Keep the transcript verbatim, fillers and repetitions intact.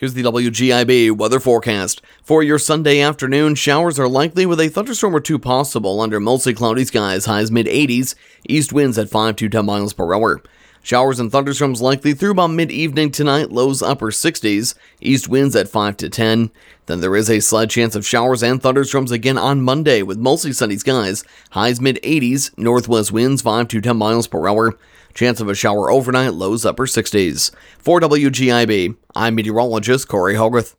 Here's the W G I B weather forecast. For your Sunday afternoon, showers are likely with a thunderstorm or two possible under mostly cloudy skies, highs mid eighties, east winds at five to ten miles per hour. Showers and thunderstorms likely through about mid-evening tonight, lows upper sixties, east winds at five to ten. Then there is a slight chance of showers and thunderstorms again on Monday with mostly sunny skies, highs mid eighties, northwest winds five to ten miles per hour. Chance of a shower overnight, lows upper sixties. For W G I B, I'm meteorologist Corey Hogarth.